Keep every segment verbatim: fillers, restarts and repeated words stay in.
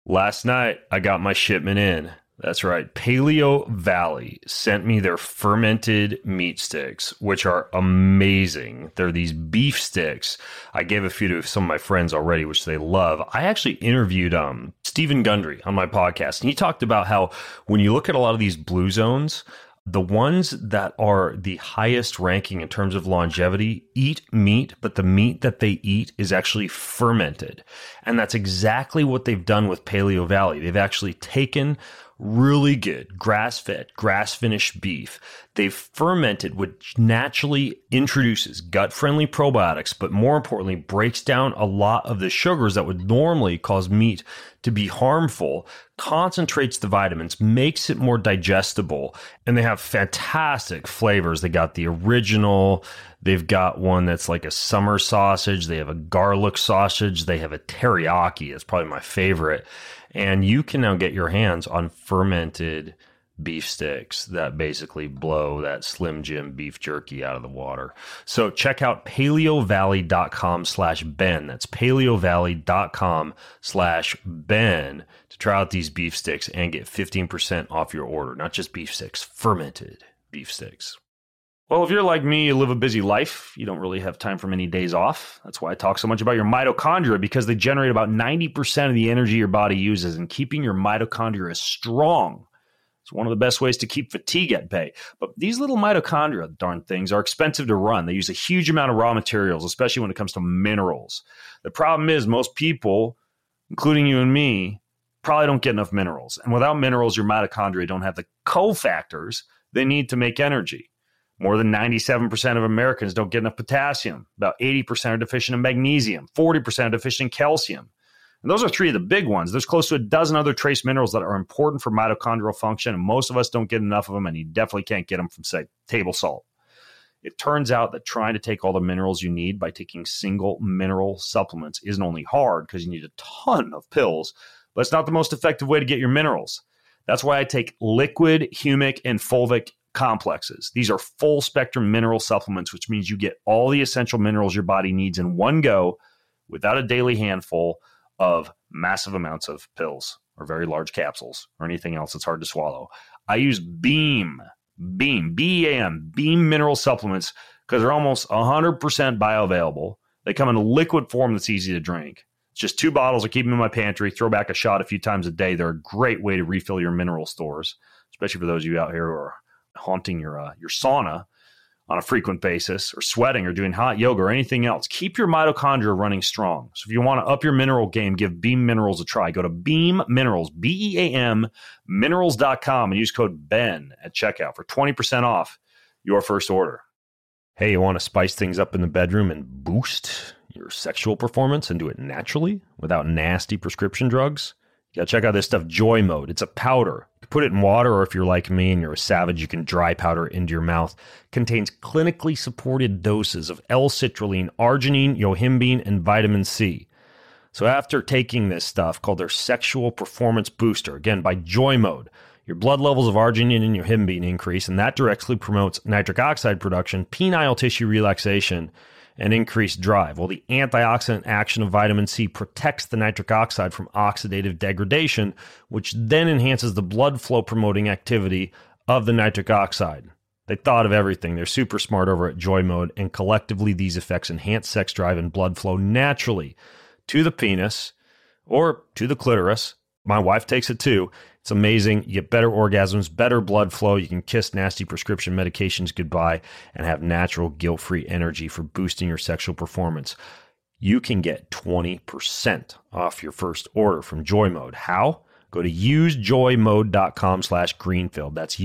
Last night, I got my shipment in. That's right. Paleo Valley sent me their fermented meat sticks, which are amazing. They're these beef sticks. I gave a few to some of my friends already, which they love. I actually interviewed um, Stephen Gundry on my podcast, and he talked about how when you look at a lot of these blue zones, the ones that are the highest ranking in terms of longevity eat meat, but the meat that they eat is actually fermented. And that's exactly what they've done with Paleo Valley. They've actually taken really good grass-fed, grass-finished beef. They've fermented, which naturally introduces gut-friendly probiotics, but more importantly, breaks down a lot of the sugars that would normally cause meat to be harmful, concentrates the vitamins, makes it more digestible, and they have fantastic flavors. They got the original, they've got one that's like a summer sausage, they have a garlic sausage, they have a teriyaki, that's probably my favorite. And you can now get your hands on fermented beef sticks that basically blow that Slim Jim beef jerky out of the water. So check out paleovalley.com slash Ben. That's paleovalley.com slash Ben to try out these beef sticks and get fifteen percent off your order. Not just beef sticks, fermented beef sticks. Well, if you're like me, you live a busy life, you don't really have time for many days off. That's why I talk so much about your mitochondria, because they generate about ninety percent of the energy your body uses, and keeping your mitochondria strong is one of the best ways to keep fatigue at bay. But these little mitochondria, darn things, are expensive to run. They use a huge amount of raw materials, especially when it comes to minerals. The problem is most people, including you and me, probably don't get enough minerals. And without minerals, your mitochondria don't have the cofactors they need to make energy. More than ninety-seven percent of Americans don't get enough potassium. About eighty percent are deficient in magnesium. forty percent are deficient in calcium. And those are three of the big ones. There's close to a dozen other trace minerals that are important for mitochondrial function, and most of us don't get enough of them, and you definitely can't get them from, say, table salt. It turns out that trying to take all the minerals you need by taking single mineral supplements isn't only hard because you need a ton of pills, but it's not the most effective way to get your minerals. That's why I take liquid, humic, and fulvic complexes. These are full spectrum mineral supplements, which means you get all the essential minerals your body needs in one go without a daily handful of massive amounts of pills or very large capsules or anything else that's hard to swallow. I use Beam, Beam, B E A M, Beam mineral supplements because they're almost one hundred percent bioavailable. They come in a liquid form that's easy to drink. It's just two bottles. I keep them in my pantry, throw back a shot a few times a day. They're a great way to refill your mineral stores, especially for those of you out here who are haunting your uh, your sauna on a frequent basis, or sweating, or doing hot yoga, or anything else. Keep your mitochondria running strong. So if you want to up your mineral game, give Beam Minerals a try. Go to Beam Minerals, B E A M, minerals dot com, and use code BEN at checkout for twenty percent off your first order. Hey, you want to spice things up in the bedroom and boost your sexual performance and do it naturally without nasty prescription drugs? You gotta check out this stuff, Joy Mode. It's a powder. You can put it in water, or if you're like me and you're a savage, you can dry powder it into your mouth. Contains clinically supported doses of L-citrulline, arginine, yohimbine, and vitamin C. So after taking this stuff called their Sexual Performance Booster, again by Joy Mode, your blood levels of arginine and yohimbine increase, and that directly promotes nitric oxide production, penile tissue relaxation, and increased drive. Well, the antioxidant action of vitamin C protects the nitric oxide from oxidative degradation, which then enhances the blood flow promoting activity of the nitric oxide. They thought of everything. They're super smart over at Joy Mode, and collectively these effects enhance sex drive and blood flow naturally to the penis or to the clitoris. My wife takes it too. It's amazing. You get better orgasms, better blood flow. You can kiss nasty prescription medications goodbye and have natural, guilt-free energy for boosting your sexual performance. You can get twenty percent off your first order from Joy Mode. How? Go to usejoymode.com slash Greenfield. That's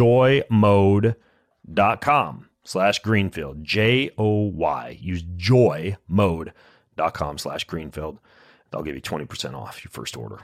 usejoymode.com slash Greenfield. J O Y. Usejoymode.com slash Greenfield. They'll give you twenty percent off your first order.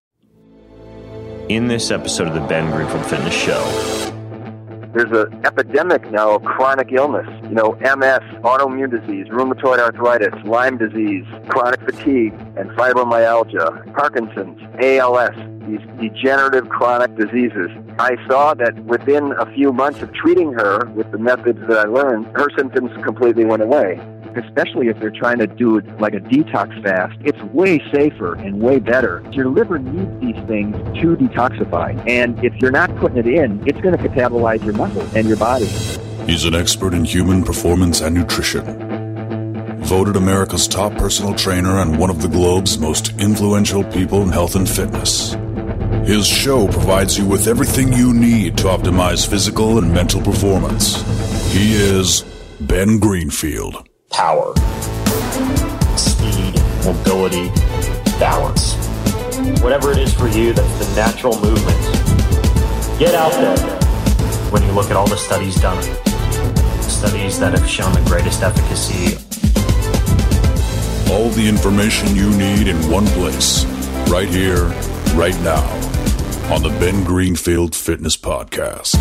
In this episode of the Ben Greenfield Fitness Show, there's an epidemic now of chronic illness. You know, M S, autoimmune disease, rheumatoid arthritis, Lyme disease, chronic fatigue, and fibromyalgia, Parkinson's, A L S, these degenerative chronic diseases. I saw that within a few months of treating her with the methods that I learned, her symptoms completely went away. especially if they're trying to do it like a detox fast, it's way safer and way better. Your liver needs these things to detoxify. And if you're not putting it in, it's going to catabolize your muscle and your body. He's an expert in human performance and nutrition. Voted America's top personal trainer and one of the globe's most influential people in health and fitness. His show provides you with everything you need to optimize physical and mental performance. He is Ben Greenfield. Power, speed, mobility, balance. Whatever it is for you, that's the natural movement. Get out there. When you look at all the studies done, studies that have shown the greatest efficacy. All the information you need in one place, right here, right now, on the Ben Greenfield Fitness Podcast.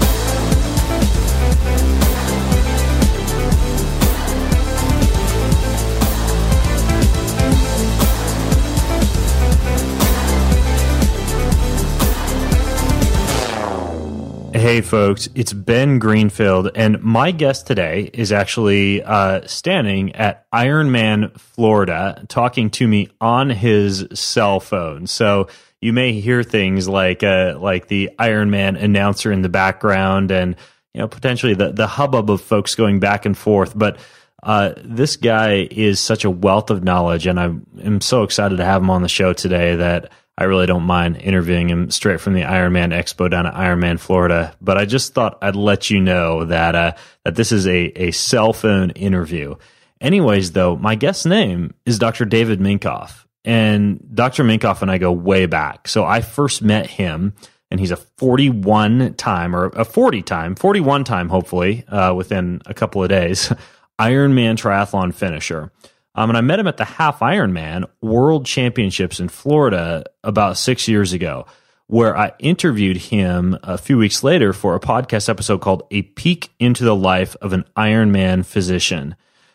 Hey folks, it's Ben Greenfield, and my guest today is actually uh, standing at Ironman, Florida, talking to me on his cell phone. So you may hear things like uh, like the Ironman announcer in the background, and you know potentially the the hubbub of folks going back and forth. But uh, this guy is such a wealth of knowledge, and I am so excited to have him on the show today that I really don't mind interviewing him straight from the Ironman Expo down at Ironman, Florida. But I just thought I'd let you know that uh, that this is a, a cell phone interview. Anyways, though, my guest's name is Doctor David Minkoff. And Doctor Minkoff and I go way back. So I first met him, and he's a forty-one time, or a forty time, forty-one time, hopefully, uh, within a couple of days, Ironman triathlon finisher. Um, and I met him at the Half Ironman World Championships in Florida about six years ago, where I interviewed him a few weeks later for a podcast episode called A Peek into the Life of an Ironman Physician.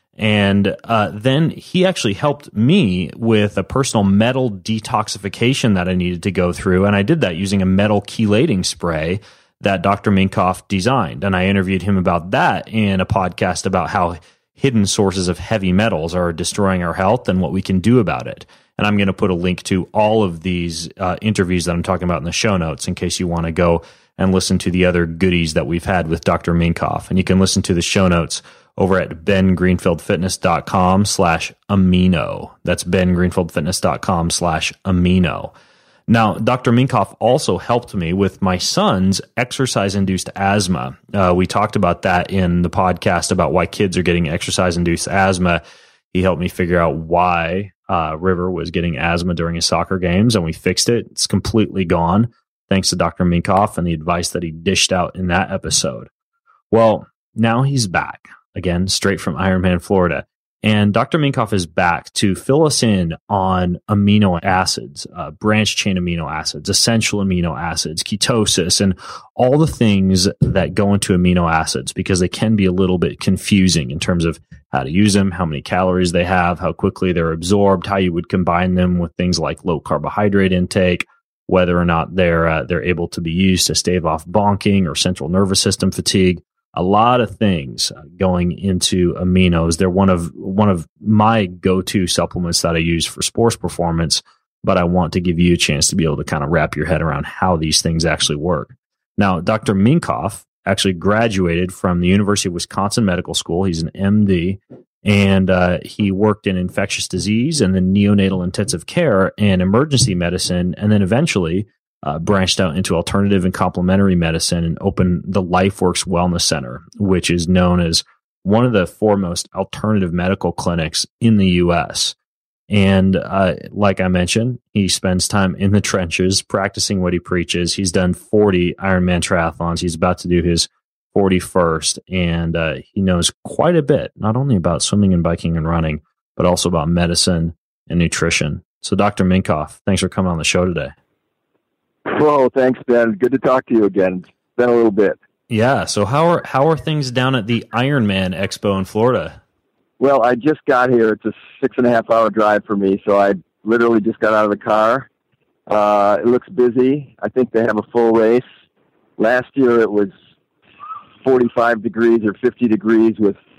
And uh, then he actually helped me with a personal metal detoxification that I needed to go through. And I did that using a metal chelating spray that Doctor Minkoff designed. And I interviewed him about that in a podcast about how hidden sources of heavy metals are destroying our health and what we can do about it. And I'm going to put a link to all of these uh, interviews that I'm talking about in the show notes in case you want to go and listen to the other goodies that we've had with Doctor Minkoff. And you can listen to the show notes over at bengreenfieldfitness.com slash amino. That's bengreenfieldfitness.com slash amino. Now, Doctor Minkoff also helped me with my son's exercise-induced asthma. Uh, we talked about that in the podcast about why kids are getting exercise-induced asthma. He helped me figure out why uh, River was getting asthma during his soccer games, and we fixed it. It's completely gone, thanks to Doctor Minkoff and the advice that he dished out in that episode. Well, now he's back, again, straight from Ironman, Florida. And Doctor Minkoff is back to fill us in on amino acids, uh, branch chain amino acids, essential amino acids, ketosis, and all the things that go into amino acids, because they can be a little bit confusing in terms of how to use them, how many calories they have, how quickly they're absorbed, how you would combine them with things like low carbohydrate intake, whether or not they're uh, they're able to be used to stave off bonking or central nervous system fatigue. A lot of things going into aminos. They're one of one of my go-to supplements that I use for sports performance, but I want to give you a chance to be able to kind of wrap your head around how these things actually work. Now, Doctor Minkoff actually graduated from the University of Wisconsin Medical School. He's an M D, and uh, he worked in infectious disease and then neonatal intensive care and emergency medicine, and then eventually Uh, branched out into alternative and complementary medicine and opened the LifeWorks Wellness Center, which is known as one of the foremost alternative medical clinics in the U S. And uh, like I mentioned, he spends time in the trenches practicing what he preaches. He's done forty Ironman triathlons. He's about to do his forty-first, and uh, he knows quite a bit, not only about swimming and biking and running, but also about medicine and nutrition. So Doctor Minkoff, thanks for coming on the show today. Whoa, thanks, Ben. Good to talk to you again. It's been a little bit. Yeah. So how are how are things down at the Ironman Expo in Florida? Well, I just got here. It's a six and a half hour drive for me, so I literally just got out of the car. Uh, it looks busy. I think they have a full race. Last year it was forty-five degrees or fifty degrees with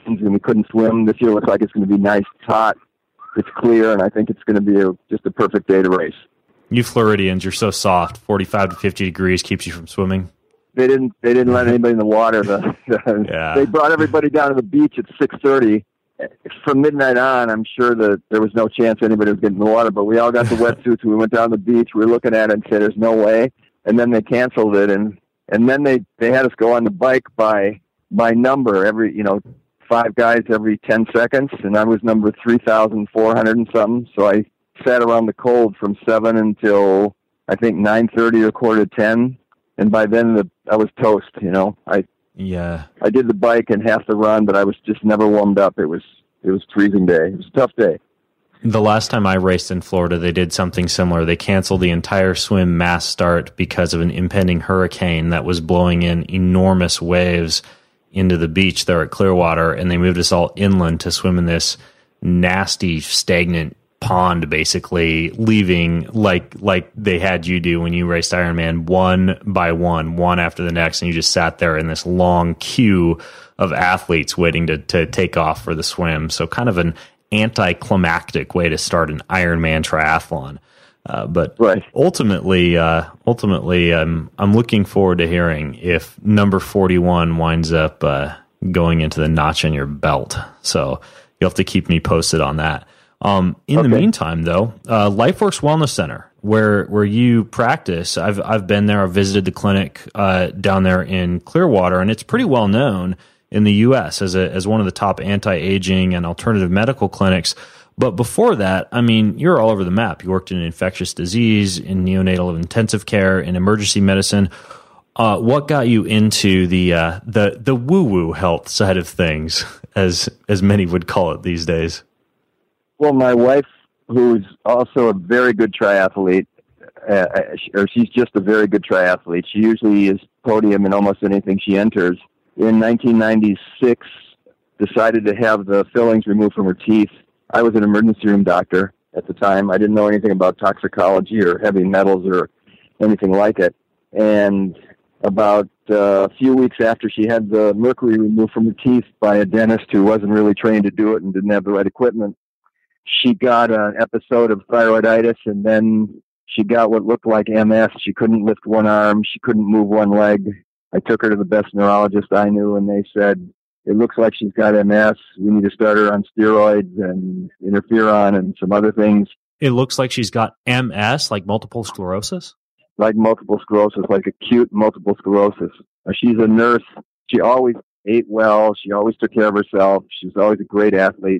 and we couldn't swim. This year looks like it's going to be nice, it's hot, it's clear, and I think it's going to be a, just a perfect day to race. You Floridians, you're so soft. forty-five to fifty degrees keeps you from swimming. They didn't. They didn't let anybody in the water. The, the, yeah. They brought everybody down to the beach at six thirty. From midnight on, I'm sure that there was no chance anybody was getting in the water. But we all got the wetsuits. We went down to the beach. We were looking at it and said, "There's no way." And then they canceled it, and and then they, they had us go on the bike by by number. Every you know, five guys every ten seconds, and I was number three thousand four hundred and something. So I sat around the cold from seven until I think nine thirty or quarter to ten, and by then the, I was toast. You know, I yeah I did the bike and half the run, but I was just never warmed up. It was it was freezing day. It was a tough day. The last time I raced in Florida, they did something similar. They canceled the entire swim mass start because of an impending hurricane that was blowing in enormous waves into the beach there at Clearwater, and they moved us all inland to swim in this nasty, stagnant pond, basically, leaving like like they had you do when you raced Ironman, one by one, one after the next, and you just sat there in this long queue of athletes waiting to, to take off for the swim. So kind of an anticlimactic way to start an Ironman triathlon. Uh, but right. ultimately, uh, ultimately, um, I'm looking forward to hearing if number forty-one winds up uh, going into the notch in your belt. So you'll have to keep me posted on that. Um, in okay. the meantime, though, uh, LifeWorks Wellness Center, where where you practice, I've I've been there. I've visited the clinic uh, down there in Clearwater, and it's pretty well known in the U S as a as one of the top anti-aging and alternative medical clinics. But before that, I mean, you're all over the map. You worked in infectious disease, in neonatal intensive care, in emergency medicine. Uh, what got you into the uh, the the woo-woo health side of things, as as many would call it these days? Well, my wife, who's also a very good triathlete, uh, or she's just a very good triathlete. She usually is podium in almost anything she enters. In nineteen ninety-six, decided to have the fillings removed from her teeth. I was an emergency room doctor at the time. I didn't know anything about toxicology or heavy metals or anything like it. And about uh, a few weeks after she had the mercury removed from her teeth by a dentist who wasn't really trained to do it and didn't have the right equipment, she got an episode of thyroiditis, and then she got what looked like M S. She couldn't lift one arm. She couldn't move one leg. I took her to the best neurologist I knew, and they said, it looks like she's got M S. We need to start her on steroids and interferon and some other things. It looks like she's got M S, like multiple sclerosis? Like multiple sclerosis, like acute multiple sclerosis. She's a nurse. She always ate well. She always took care of herself. She was always a great athlete.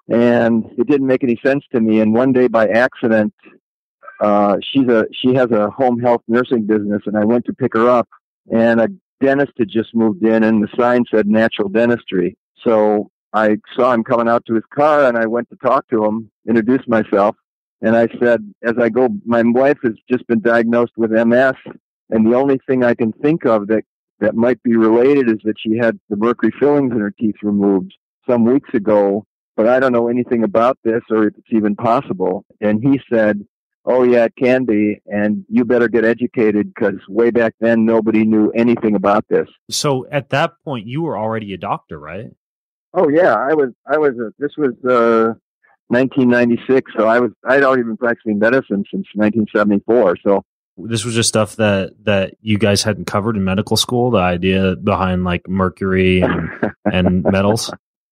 And it didn't make any sense to me. And one day by accident, uh, she's a, she has a home health nursing business, and I went to pick her up, and a dentist had just moved in, and the sign said natural dentistry. So I saw him coming out to his car, and I went to talk to him, introduce myself. And I said, as I go, my wife has just been diagnosed with M S, and the only thing I can think of that, that might be related is that she had the mercury fillings in her teeth removed some weeks ago, but I don't know anything about this or if it's even possible. And he said, oh, yeah, it can be, and you better get educated, because way back then, nobody knew anything about this. So at that point, you were already a doctor, right? Oh, yeah, I was, I was, a, this was uh, nineteen ninety-six, so I was, I'd already been practicing medicine since nineteen seventy-four, so. This was just stuff that, that you guys hadn't covered in medical school, the idea behind, like, mercury and, and metals?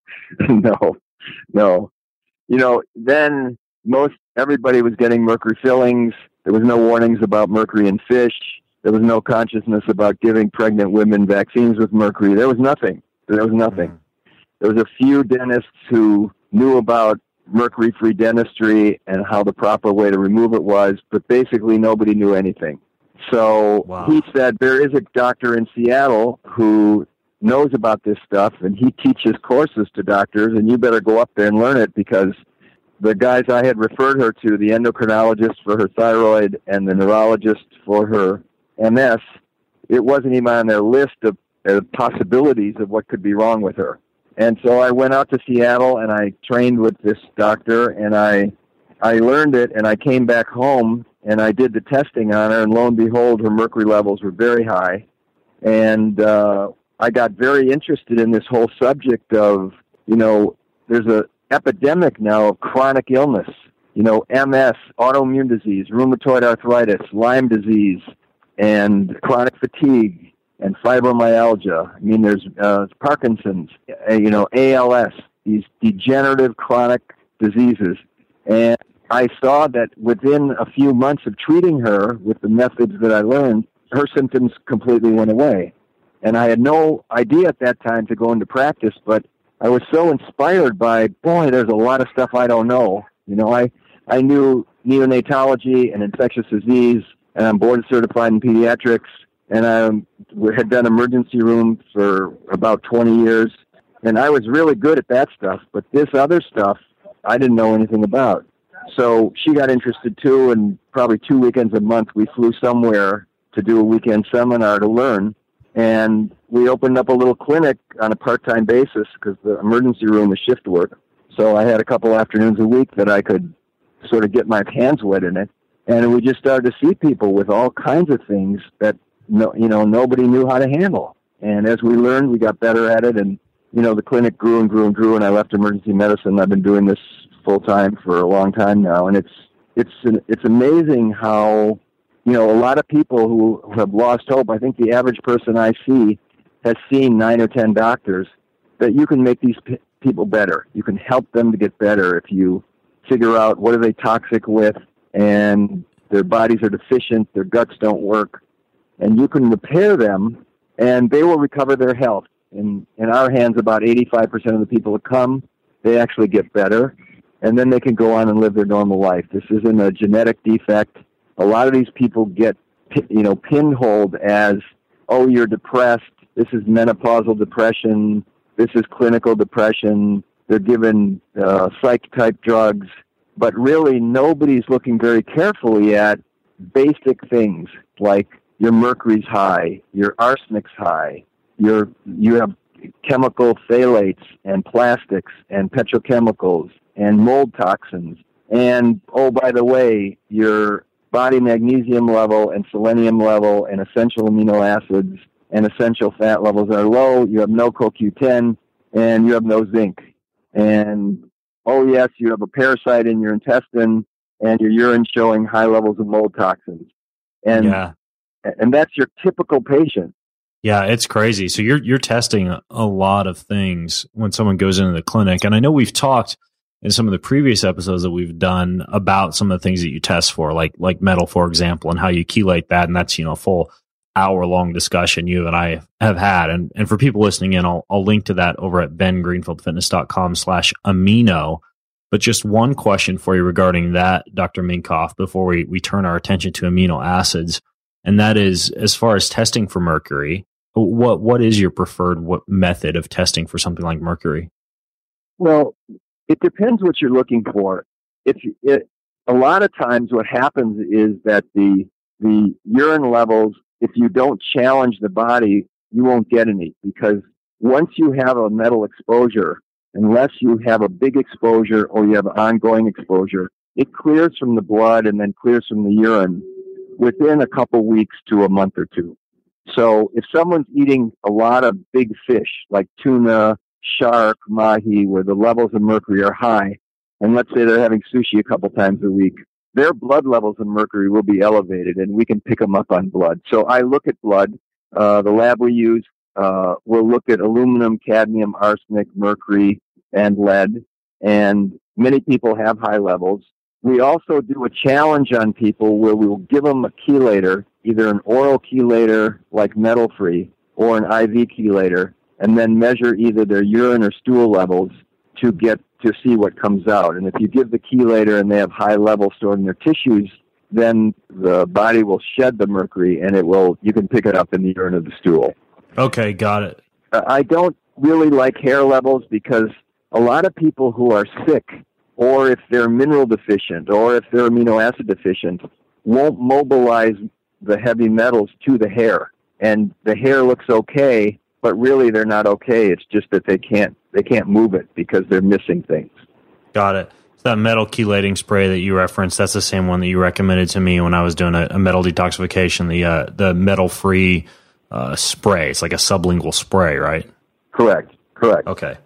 No, no. You know, then most everybody was getting mercury fillings. There was no warnings about mercury in fish. There was no consciousness about giving pregnant women vaccines with mercury. There was nothing. There was nothing. There was a few dentists who knew about mercury-free dentistry and how the proper way to remove it was, but basically nobody knew anything. So wow. He said, there is a doctor in Seattle who knows about this stuff, and he teaches courses to doctors, and you better go up there and learn it, because the guys I had referred her to, the endocrinologist for her thyroid and the neurologist for her M S, it wasn't even on their list of, of possibilities of what could be wrong with her. And so I went out to Seattle, and I trained with this doctor, and I I learned it, and I came back home, and I did the testing on her, and lo and behold, her mercury levels were very high. And uh, I got very interested in this whole subject of you know, there's a epidemic now of chronic illness. You know, M S, autoimmune disease, rheumatoid arthritis, Lyme disease, and chronic fatigue, and fibromyalgia. I mean, there's uh, Parkinson's, uh, you know, A L S, these degenerative chronic diseases. And I saw that within a few months of treating her with the methods that I learned, her symptoms completely went away. And I had no idea at that time to go into practice, but I was so inspired by, boy, there's a lot of stuff I don't know. You know, I, I knew neonatology and infectious disease, and I'm board certified in pediatrics, and I had done emergency rooms for about twenty years, and I was really good at that stuff, but this other stuff, I didn't know anything about. So she got interested too, and probably two weekends a month we flew somewhere to do a weekend seminar to learn, and we opened up a little clinic on a part-time basis because the emergency room is shift work. So I had a couple afternoons a week that I could sort of get my hands wet in it, and we just started to see people with all kinds of things that no, you know nobody knew how to handle. And as we learned, we got better at it, and you know the clinic grew and grew and grew. And I left emergency medicine. I've been doing this full time for a long time now, and it's it's it's amazing how you know a lot of people who have lost hope. I think the average person I see has seen nine or ten doctors. That you can make these p- people better. You can help them to get better if you figure out what are they toxic with, and their bodies are deficient, their guts don't work, and you can repair them, and they will recover their health. In in our hands, about eighty-five percent of the people that come, they actually get better, and then they can go on and live their normal life. This isn't a genetic defect. A lot of these people get, you know, pinholed as, oh, you're depressed. This is menopausal depression. This is clinical depression. They're given uh, psych-type drugs. But really, nobody's looking very carefully at basic things like your mercury's high, your arsenic's high, your you have chemical phthalates and plastics and petrochemicals and mold toxins. And, oh, by the way, your body magnesium level and selenium level and essential amino acids and essential fat levels are low. You have no C o Q ten, and you have no zinc. And, oh, yes, you have a parasite in your intestine, and your urine showing high levels of mold toxins. And yeah. and that's your typical patient. Yeah, it's crazy. So you're you're testing a lot of things when someone goes into the clinic. And I know we've talked in some of the previous episodes that we've done about some of the things that you test for, like like metal, for example, and how you chelate that. And that's, you know, a full hour-long discussion you and I have had. And and for people listening in, I'll, I'll link to that over at ben greenfield fitness dot com slash amino. But just one question for you regarding that, Doctor Minkoff, before we, we turn our attention to amino acids. And that is, as far as testing for mercury, what what is your preferred what method of testing for something like mercury? Well, it depends what you're looking for. If it, a lot of times what happens is that the the urine levels, if you don't challenge the body, you won't get any, because once you have a metal exposure, unless you have a big exposure or you have ongoing exposure, it clears from the blood and then clears from the urine within a couple weeks to a month or two. So if someone's eating a lot of big fish like tuna, shark, mahi, where the levels of mercury are high, and let's say they're having sushi a couple times a week, their blood levels of mercury will be elevated, and we can pick them up on blood. So I look at blood. Uh, the lab we use uh, will look at aluminum, cadmium, arsenic, mercury, and lead, and many people have high levels. We also do a challenge on people where we will give them a chelator, either an oral chelator like metal-free or an I V chelator, and then measure either their urine or stool levels to get to see what comes out. And if you give the chelator and they have high levels stored in their tissues, then the body will shed the mercury, and it will. You can pick it up in the urine or the stool. Okay, got it. Uh, I don't really like hair levels because a lot of people who are sick, or if they're mineral deficient, or if they're amino acid deficient, won't mobilize the heavy metals to the hair. And the hair looks okay, but really they're not okay. It's just that they can't they can't move it because they're missing things. Got it. So that metal chelating spray that you referenced, that's the same one that you recommended to me when I was doing a, a metal detoxification, the uh, the metal-free uh, spray. It's like a sublingual spray, right? Correct. Correct. Okay.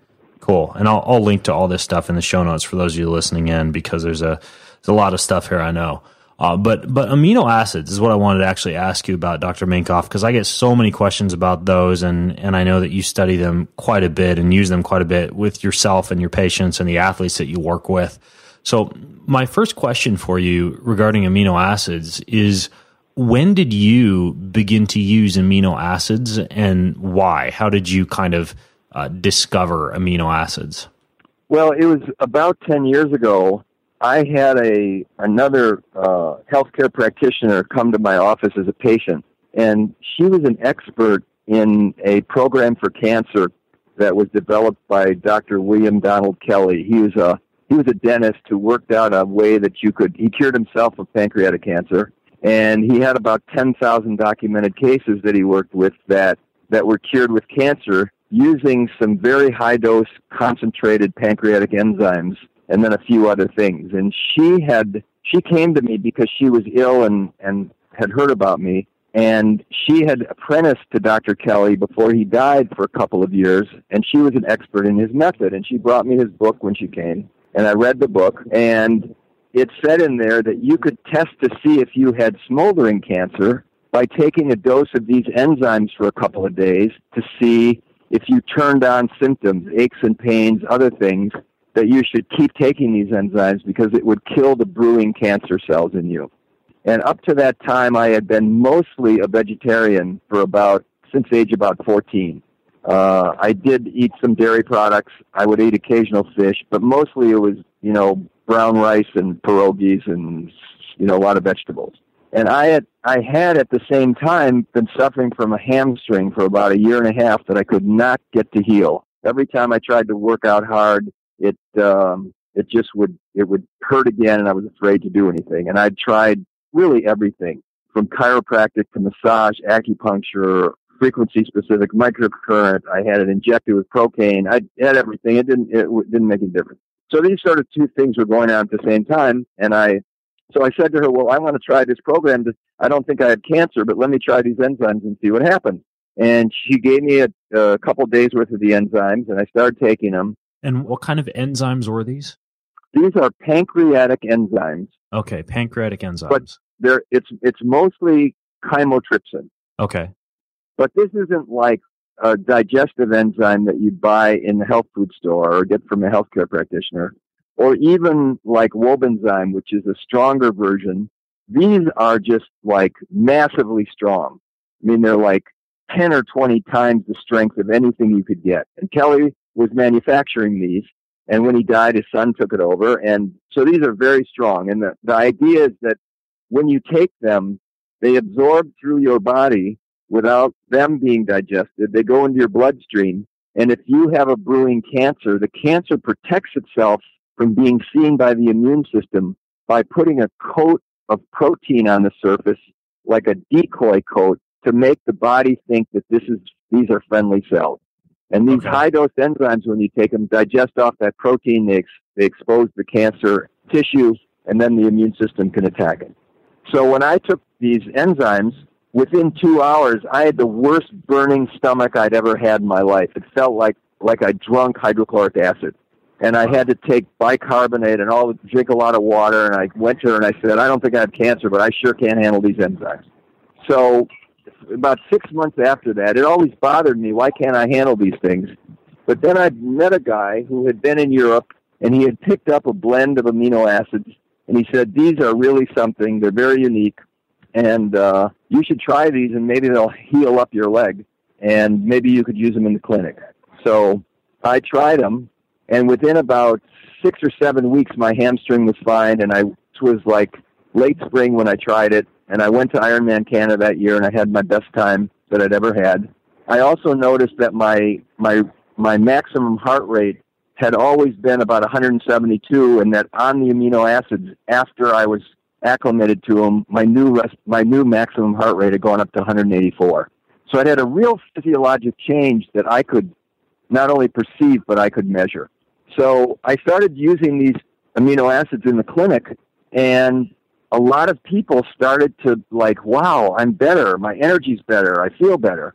cool. And I'll, I'll link to all this stuff in the show notes for those of you listening in, because there's a there's a lot of stuff here, I know. Uh, but but amino acids is what I wanted to actually ask you about, Doctor Minkoff, because I get so many questions about those, and, and I know that you study them quite a bit and use them quite a bit with yourself and your patients and the athletes that you work with. So my first question for you regarding amino acids is, when did you begin to use amino acids, and why? How did you kind of uh, discover amino acids? Well, it was about ten years ago. I had a another uh, healthcare practitioner come to my office as a patient, and she was an expert in a program for cancer that was developed by Doctor William Donald Kelly. He was a he was a dentist who worked out a way that you could. He cured himself of pancreatic cancer, and he had about ten thousand documented cases that he worked with that that were cured with cancer using some very high dose concentrated pancreatic enzymes, and then a few other things. And she had, she came to me because she was ill and, and had heard about me. And she had apprenticed to Doctor Kelly before he died for a couple of years. And she was an expert in his method. And she brought me his book when she came. And I read the book. And it said in there that you could test to see if you had smoldering cancer by taking a dose of these enzymes for a couple of days to see if you turned on symptoms, aches and pains, other things, that you should keep taking these enzymes because it would kill the brewing cancer cells in you. And up to that time, I had been mostly a vegetarian for about, since age about fourteen. Uh, I did eat some dairy products. I would eat occasional fish, but mostly it was, you know, brown rice and pierogies and, you know, a lot of vegetables. And I had, I had at the same time been suffering from a hamstring for about a year and a half that I could not get to heal. Every time I tried to work out hard, it um, it just would it would hurt again, and I was afraid to do anything. And I'd tried really everything, from chiropractic to massage, acupuncture, frequency-specific microcurrent. I had it injected with procaine. I had everything. It didn't it didn't make any difference. So these sort of two things were going on at the same time, and I so I said to her, "Well, I want to try this program. To, I don't think I had cancer, but let me try these enzymes and see what happens." And she gave me a, a couple of days worth of the enzymes, and I started taking them. And what kind of enzymes were these? These are pancreatic enzymes. Okay, pancreatic enzymes. But they're, it's it's mostly chymotrypsin. Okay. But this isn't like a digestive enzyme that you buy in the health food store or get from a healthcare practitioner, or even like Wobenzym, which is a stronger version. These are just like massively strong. I mean, they're like ten or twenty times the strength of anything you could get. And Kelly was manufacturing these, and when he died, his son took it over. And so these are very strong. And the, the idea is that when you take them, they absorb through your body without them being digested. They go into your bloodstream. And if you have a brewing cancer, the cancer protects itself from being seen by the immune system by putting a coat of protein on the surface, like a decoy coat, to make the body think that this is these are friendly cells. And these okay. high-dose enzymes, when you take them, digest off that protein. They, ex- they expose the cancer tissue, and then the immune system can attack it. So when I took these enzymes, within two hours, I had the worst burning stomach I'd ever had in my life. It felt like, like I drunk hydrochloric acid. And I had to take bicarbonate and all drink a lot of water. And I went to her and I said, I don't think I have cancer, but I sure can't handle these enzymes. So about six months after that, it always bothered me, why can't I handle these things? But then I met a guy who had been in Europe, and he had picked up a blend of amino acids, and he said, these are really something. They're very unique, and uh, you should try these, and maybe they'll heal up your leg, and maybe you could use them in the clinic. So I tried them, and within about six or seven weeks, my hamstring was fine, and I it was like late spring when I tried it. And I went to Ironman Canada that year, and I had my best time that I'd ever had. I also noticed that my my my maximum heart rate had always been about one seventy-two, and that on the amino acids, after I was acclimated to them, my new rest, my new maximum heart rate had gone up to one eighty-four. So I'd had a real physiologic change that I could not only perceive, but I could measure. So I started using these amino acids in the clinic, and a lot of people started to like, wow, I'm better. My energy's better. I feel better.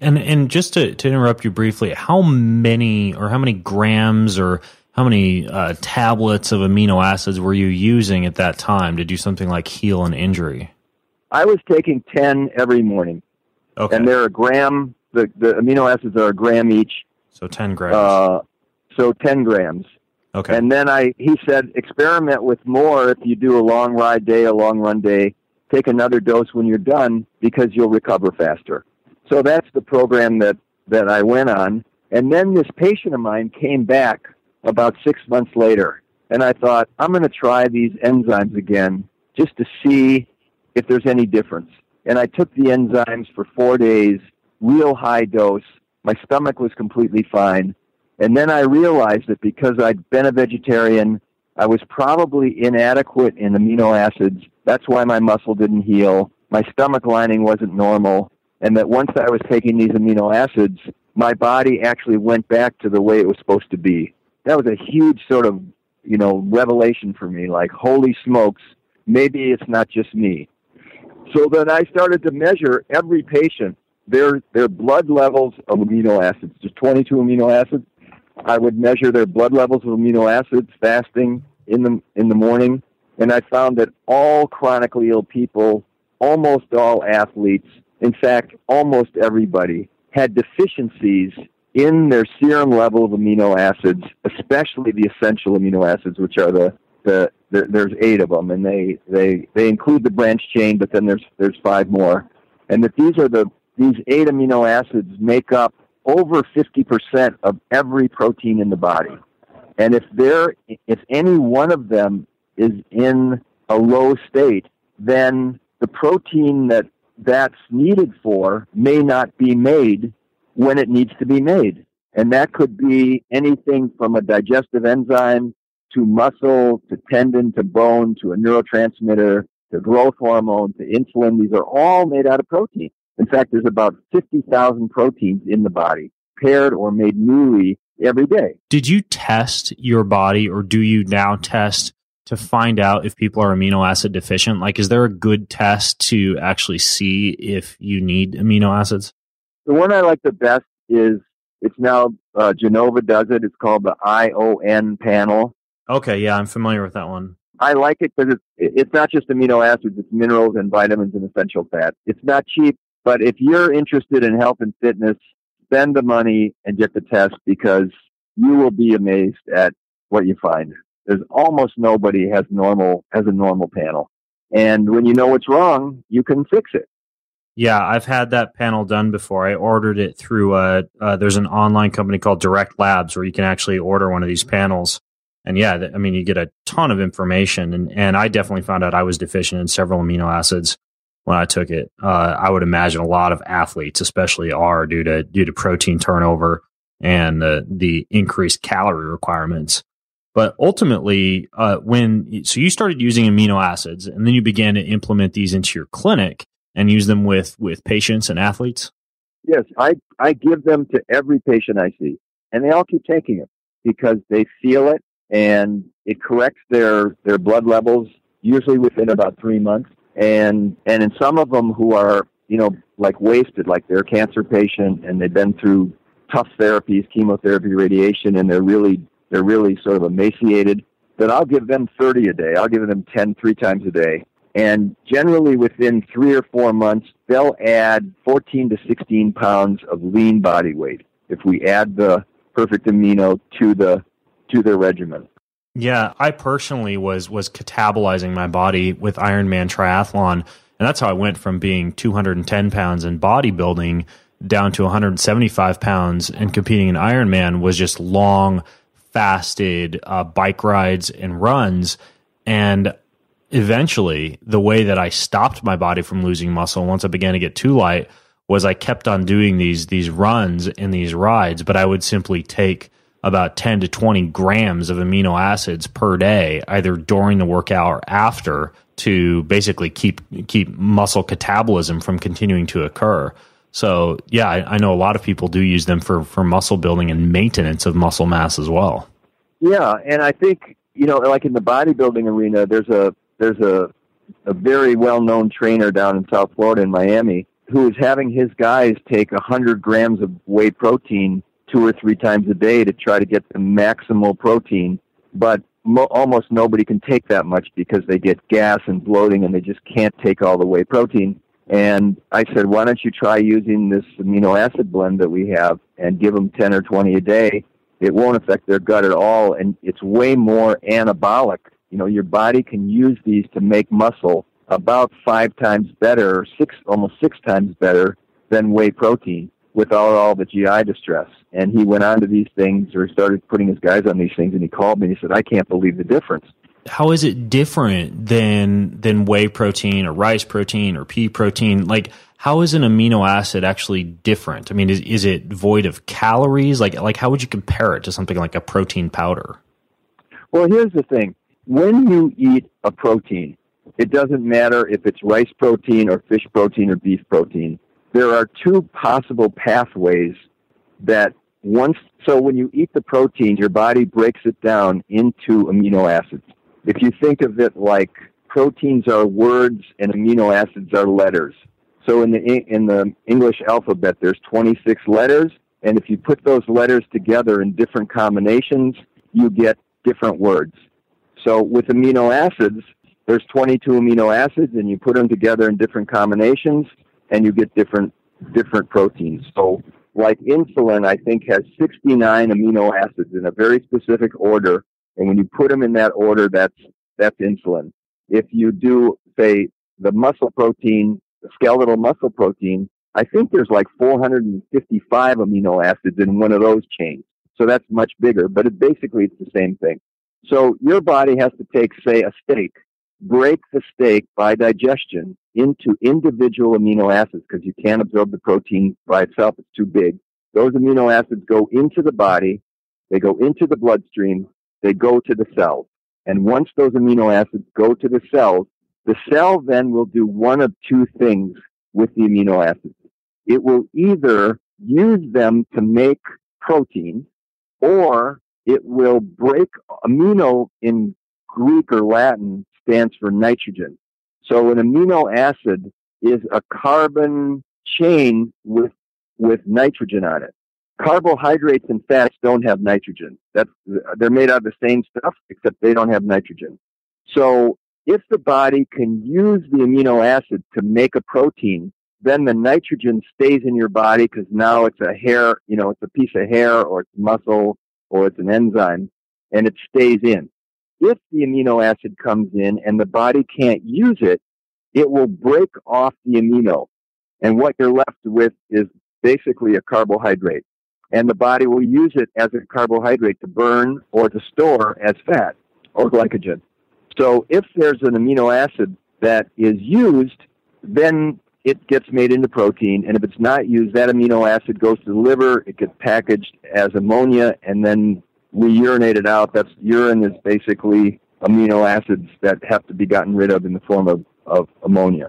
And and just to, to interrupt you briefly, how many or how many grams or how many uh, tablets of amino acids were you using at that time to do something like heal an injury? I was taking ten every morning. Okay. And they're a gram, the, the amino acids are a gram each. So ten grams. Uh, so ten grams. Okay. And then I, he said, experiment with more if you do a long ride day, a long run day. Take another dose when you're done because you'll recover faster. So that's the program that, that I went on. And then this patient of mine came back about six months later. And I thought, I'm going to try these enzymes again just to see if there's any difference. And I took the enzymes for four days, real high dose. My stomach was completely fine. And then I realized that because I'd been a vegetarian, I was probably inadequate in amino acids. That's why my muscle didn't heal. My stomach lining wasn't normal. And that once I was taking these amino acids, my body actually went back to the way it was supposed to be. That was a huge sort of, you know, revelation for me. Like, holy smokes, maybe it's not just me. So then I started to measure every patient, their their blood levels of amino acids, just twenty-two amino acids. I would measure their blood levels of amino acids fasting in the in the morning, and I found that all chronically ill people, almost all athletes, in fact, almost everybody, had deficiencies in their serum level of amino acids, especially the essential amino acids, which are the The, the, there's eight of them, and they, they, they include the branch chain, but then there's there's five more, and that these are the these eight amino acids make up over fifty percent of every protein in the body, and if there if any one of them is in a low state, then the protein that that's needed for may not be made when it needs to be made, and that could be anything from a digestive enzyme to muscle, to tendon, to bone, to a neurotransmitter, to growth hormone, to insulin. These are all made out of protein. In fact, there's about fifty thousand proteins in the body, paired or made newly every day. Did you test your body, or do you now test to find out if people are amino acid deficient? Like, is there a good test to actually see if you need amino acids? The one I like the best is, it's now, uh, Genova does it. It's called the I O N panel. Okay, yeah, I'm familiar with that one. I like it because it's, it's not just amino acids, it's minerals and vitamins and essential fats. It's not cheap, but if you're interested in health and fitness, spend the money and get the test, because you will be amazed at what you find. There's almost nobody has normal has a normal panel. And when you know what's wrong, you can fix it. Yeah, I've had that panel done before. I ordered it through, uh, uh, there's an online company called Direct Labs where you can actually order one of these panels. And yeah, I mean, you get a ton of information, and, and I definitely found out I was deficient in several amino acids when I took it. Uh, I would imagine a lot of athletes, especially, are due to due to protein turnover and the the increased calorie requirements. But ultimately, uh, when so you started using amino acids, and then you began to implement these into your clinic and use them with with patients and athletes. Yes, I I give them to every patient I see, and they all keep taking it because they feel it. And it corrects their, their blood levels, usually within about three months. And and in some of them who are, you know, like wasted, like they're a cancer patient and they've been through tough therapies, chemotherapy, radiation, and they're really they're really sort of emaciated, then I'll give them thirty a day. I'll give them ten three times a day. And generally within three or four months, they'll add fourteen to sixteen pounds of lean body weight if we add the perfect amino to the to their regimen. Yeah, I personally was was catabolizing my body with Ironman triathlon, and that's how I went from being two hundred ten pounds in bodybuilding down to one hundred seventy-five pounds and competing in Ironman. Was just long, fasted uh, bike rides and runs. And eventually, the way that I stopped my body from losing muscle once I began to get too light was I kept on doing these these runs and these rides, but I would simply take about ten to twenty grams of amino acids per day, either during the workout or after, to basically keep keep muscle catabolism from continuing to occur. So, yeah, I, I know a lot of people do use them for, for muscle building and maintenance of muscle mass as well. Yeah, and I think, you know, like in the bodybuilding arena, there's a there's a a very well-known trainer down in South Florida in Miami. who is having his guys take one hundred grams of whey protein two or three times a day to try to get the maximal protein, but mo- almost nobody can take that much because they get gas and bloating and they just can't take all the whey protein. And I said, why don't you try using this amino acid blend that we have and give them ten or twenty a day? It won't affect their gut at all, and it's way more anabolic. You know, your body can use these to make muscle about five times better, or six, almost six times better than whey protein without all the G I distress. And he went on to these things, or started putting his guys on these things, and he called me and he said, I can't believe the difference. How is it different than than whey protein or rice protein or pea protein? Like, how is an amino acid actually different? I mean, is is it void of calories? Like, like how would you compare it to something like a protein powder? Well, here's the thing. When you eat a protein, it doesn't matter if it's rice protein or fish protein or beef protein. There are two possible pathways that once, so when you eat the protein, your body breaks it down into amino acids. If you think of it like proteins are words and amino acids are letters. So in the in the English alphabet, there's twenty-six letters, and if you put those letters together in different combinations, you get different words. So with amino acids, there's twenty-two amino acids, and you put them together in different combinations, and you get different different proteins. So like insulin, I think, has sixty-nine amino acids in a very specific order, and when you put them in that order, that's that's insulin. If you do, say, the muscle protein, the skeletal muscle protein, I think there's like four hundred fifty-five amino acids in one of those chains. So that's much bigger, but it basically it's the same thing. So your body has to take, say, a steak, break the steak by digestion into individual amino acids because you can't absorb the protein by itself. It's too big. Those amino acids go into the body. They go into the bloodstream. They go to the cells. And once those amino acids go to the cells, the cell then will do one of two things with the amino acids. It will either use them to make protein, or it will break. Amino in Greek or Latin stands for nitrogen. So an amino acid is a carbon chain with with nitrogen on it. Carbohydrates and fats don't have nitrogen. That's, they're made out of the same stuff, except they don't have nitrogen. So if the body can use the amino acid to make a protein, then the nitrogen stays in your body because now it's a hair, you know, it's a piece of hair or it's muscle or it's an enzyme, and it stays in. If the amino acid comes in and the body can't use it, it will break off the amino. And what you're left with is basically a carbohydrate. And the body will use it as a carbohydrate to burn or to store as fat or glycogen. So if there's an amino acid that is used, then it gets made into protein. And if it's not used, that amino acid goes to the liver, it gets packaged as ammonia, and then we urinate it out. That's urine is basically amino acids that have to be gotten rid of in the form of, of ammonia.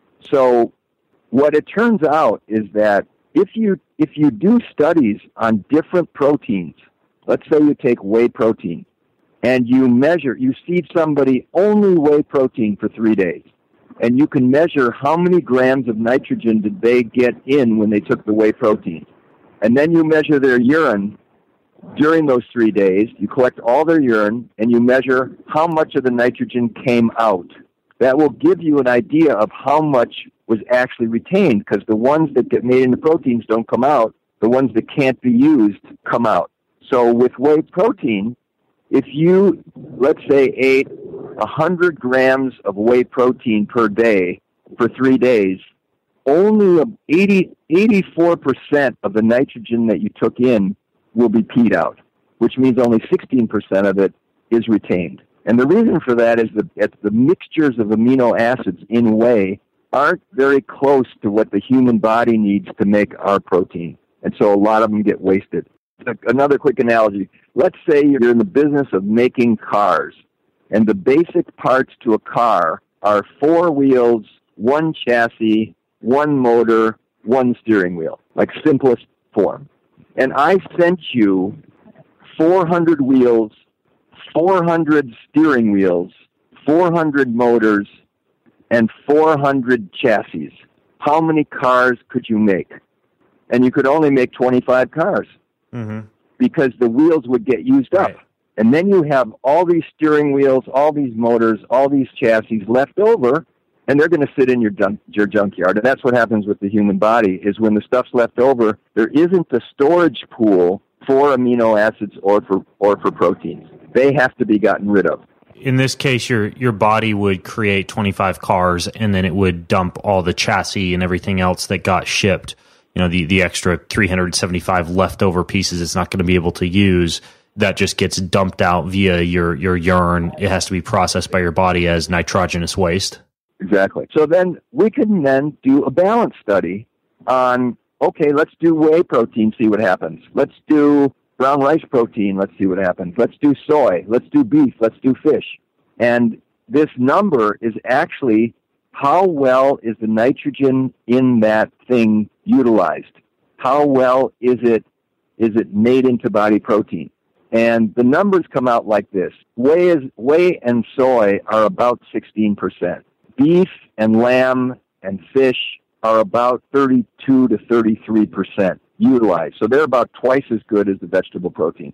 So what it turns out is that if you if you do studies on different proteins, let's say you take whey protein, and you measure, you feed somebody only whey protein for three days, and you can measure how many grams of nitrogen did they get in when they took the whey protein. And then you measure their urine during those three days. You collect all their urine, and you measure how much of the nitrogen came out. That will give you an idea of how much was actually retained, because the ones that get made into proteins don't come out. The ones that can't be used come out. So with whey protein, if you, let's say, ate one hundred grams of whey protein per day for three days, only eighty, eighty-four percent of the nitrogen that you took in will be peed out, which means only sixteen percent of it is retained. And the reason for that is that the mixtures of amino acids in whey aren't very close to what the human body needs to make our protein. And so a lot of them get wasted. Another quick analogy. Let's say you're in the business of making cars, and the basic parts to a car are four wheels, one chassis, one motor, one steering wheel, like simplest form. And I sent you four hundred wheels, four hundred steering wheels, four hundred motors, and four hundred chassis. how many cars could you make? And you could only make twenty-five cars mm-hmm. because the wheels would get used up. Right. And then you have all these steering wheels, all these motors, all these chassis left over, and they're going to sit in your junk, your junkyard. And that's what happens with the human body, is when the stuff's left over, there isn't a storage pool for amino acids or for or for proteins. They have to be gotten rid of. In this case, your your body would create twenty-five cars, and then it would dump all the chassis and everything else that got shipped. You know, the, the extra three hundred seventy-five leftover pieces it's not going to be able to use. That just gets dumped out via your, your urine. It has to be processed by your body as nitrogenous waste. Exactly. So then we can then do a balance study on, okay, let's do whey protein, see what happens. Let's do brown rice protein, let's see what happens. Let's do soy, let's do beef, let's do fish. And this number is actually how well is the nitrogen in that thing utilized? How well is it is it made into body protein? And the numbers come out like this. Whey, is, whey and soy are about sixteen percent. Beef and lamb and fish are about thirty-two to thirty-three percent utilized. So they're about twice as good as the vegetable protein.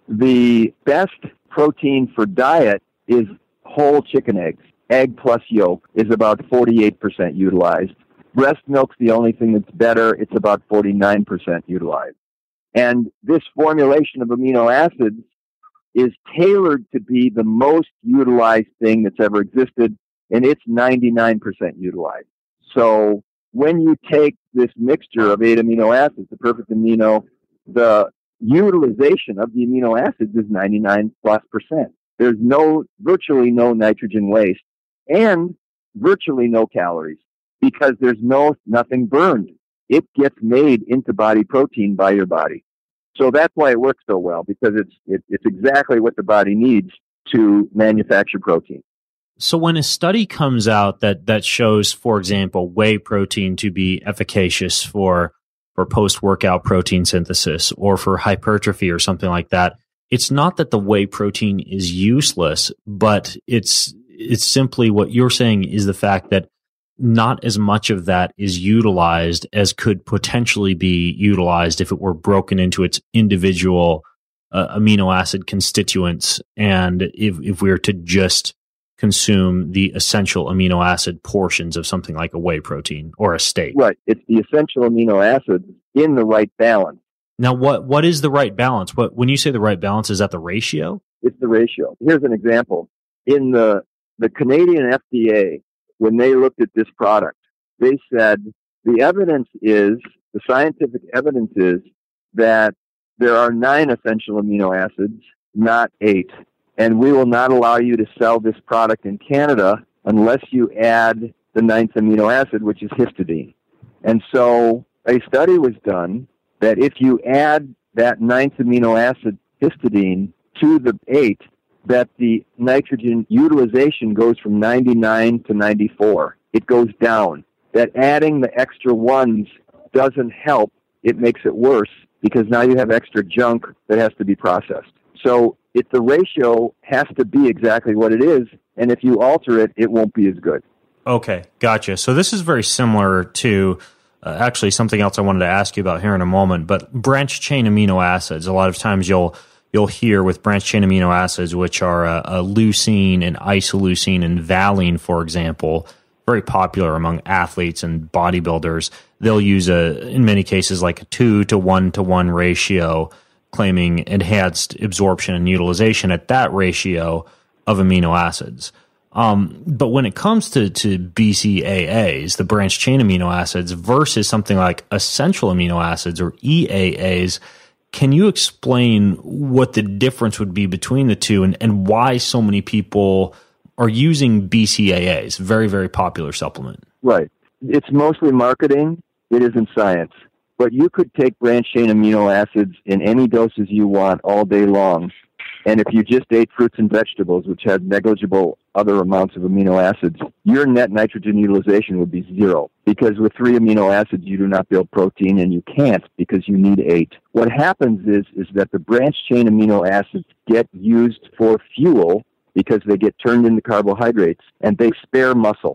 The best protein for diet is whole chicken eggs. Egg plus yolk is about forty-eight percent utilized. Breast milk's the only thing that's better. It's about forty-nine percent utilized. And this formulation of amino acids is tailored to be the most utilized thing that's ever existed, and it's ninety-nine percent utilized. So when you take this mixture of eight amino acids, the perfect amino, the utilization of the amino acids is ninety-nine plus percent. There's no, virtually no nitrogen waste and virtually no calories because there's no, nothing burned. It gets made into body protein by your body. So that's why it works so well, because it's it, it's exactly what the body needs to manufacture protein. So when a study comes out that that shows, for example, whey protein to be efficacious for for post-workout protein synthesis or for hypertrophy or something like that, it's not that the whey protein is useless, but it's it's simply what you're saying is the fact that not as much of that is utilized as could potentially be utilized if it were broken into its individual uh, amino acid constituents. And if, if we were to just consume the essential amino acid portions of something like a whey protein or a steak. Right. It's the essential amino acids in the right balance. Now, what, what is the right balance? What, when you say the right balance, is that the ratio? It's the ratio. Here's an example. In the, the Canadian F D A, when they looked at this product, they said the evidence is, the scientific evidence is that there are nine essential amino acids, not eight. And we will not allow you to sell this product in Canada unless you add the ninth amino acid, which is histidine. And so a study was done that if you add that ninth amino acid, histidine, to the eight, that the nitrogen utilization goes from ninety-nine to ninety-four. It goes down. That adding the extra ones doesn't help. It makes it worse because now you have extra junk that has to be processed. So if the ratio has to be exactly what it is, and if you alter it, it won't be as good. Okay, gotcha. So this is very similar to uh, actually something else I wanted to ask you about here in a moment, but branched chain amino acids. A lot of times you'll You'll hear with branched chain amino acids, which are uh, uh, leucine and isoleucine and valine, for example, very popular among athletes and bodybuilders. They'll use a, in many cases, like a two to one to one ratio, claiming enhanced absorption and utilization at that ratio of amino acids. Um, but when it comes to, to B C A As, the branched chain amino acids, versus something like essential amino acids or E A As, can you explain what the difference would be between the two and, and why so many people are using B C A As, very, very popular supplement? Right. It's mostly marketing. It isn't science. But you could take branched chain amino acids in any doses you want all day long. And if you just ate fruits and vegetables, which had negligible other amounts of amino acids, your net nitrogen utilization would be zero. Because with three amino acids, you do not build protein, and you can't because you need eight. What happens is, is that the branched chain amino acids get used for fuel because they get turned into carbohydrates, and they spare muscle.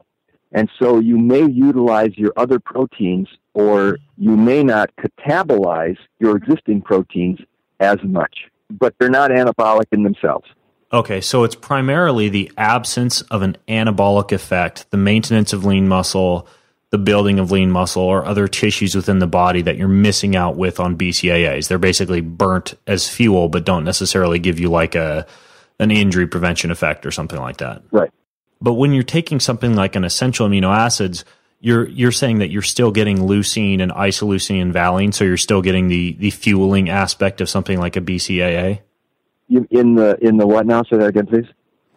And so you may utilize your other proteins, or you may not catabolize your existing proteins as much, but they're not anabolic in themselves. Okay, so it's primarily the absence of an anabolic effect, the maintenance of lean muscle, the building of lean muscle, or other tissues within the body that you're missing out with on B C A As. They're basically burnt as fuel, but don't necessarily give you like a an injury prevention effect or something like that. Right. But when you're taking something like an essential amino acids, you're you're saying that you're still getting leucine and isoleucine and valine, so you're still getting the the fueling aspect of something like a B C A A? You, in the in the what now? Say that again, please.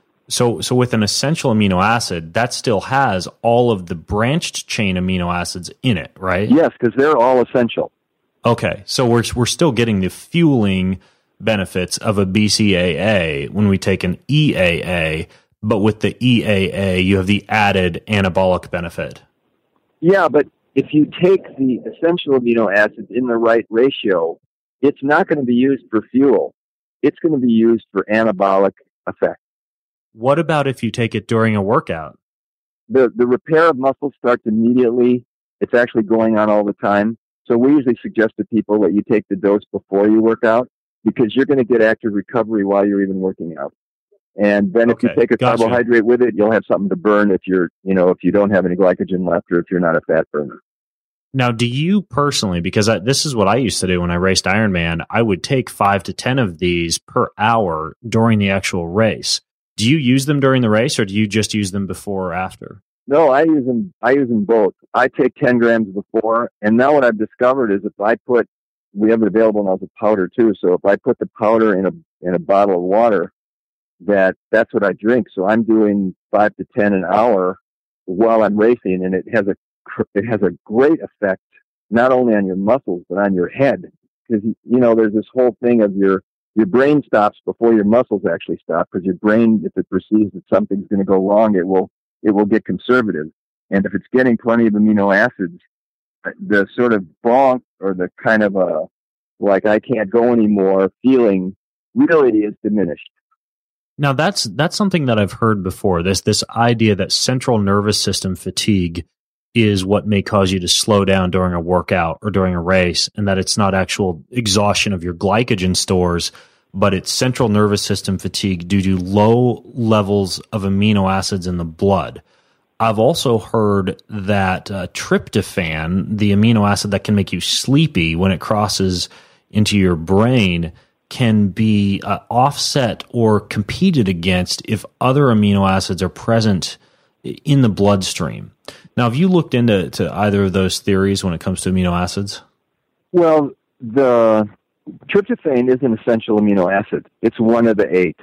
So so with an essential amino acid, that still has all of the branched chain amino acids in it, right? Yes, because they're all essential. Okay, so we're we're still getting the fueling benefits of a B C A A when we take an E A A, but with the E A A, you have the added anabolic benefit. Yeah, but if you take the essential amino acids in the right ratio, it's not going to be used for fuel. It's going to be used for anabolic effect. What about if you take it during a workout? The the repair of muscle starts immediately. It's actually going on all the time. So we usually suggest to people that you take the dose before you work out, because you're going to get active recovery while you're even working out. And then Okay, if you take a gotcha. carbohydrate with it, you'll have something to burn if you're, you know, if you don't have any glycogen left, or if you're not a fat burner. Now, do you personally, because I, this is what I used to do when I raced Ironman, I would take five to ten of these per hour during the actual race. Do you use them during the race, or do you just use them before or after? No, I use them. I use them both. I take ten grams before, and now what I've discovered is if I put, we have it available now as a powder too. So if I put the powder in a in a bottle of water, that that's what I drink. So I'm doing five to ten an hour while I'm racing, and it has a it has a great effect not only on your muscles but on your head, because you know there's this whole thing of your your brain stops before your muscles actually stop, because your brain, if it perceives that something's going to go wrong, it will it will get conservative, and if it's getting plenty of amino acids, the sort of bonk or the kind of a like I can't go anymore feeling really is diminished. Now, that's that's something that I've heard before, this this idea that central nervous system fatigue is what may cause you to slow down during a workout or during a race, and that it's not actual exhaustion of your glycogen stores, but it's central nervous system fatigue due to low levels of amino acids in the blood. I've also heard that uh, tryptophan, the amino acid that can make you sleepy when it crosses into your brain, can be uh, offset or competed against if other amino acids are present in the bloodstream. Now, have you looked into to either of those theories when it comes to amino acids? Well, the tryptophan is an essential amino acid. It's one of the eight.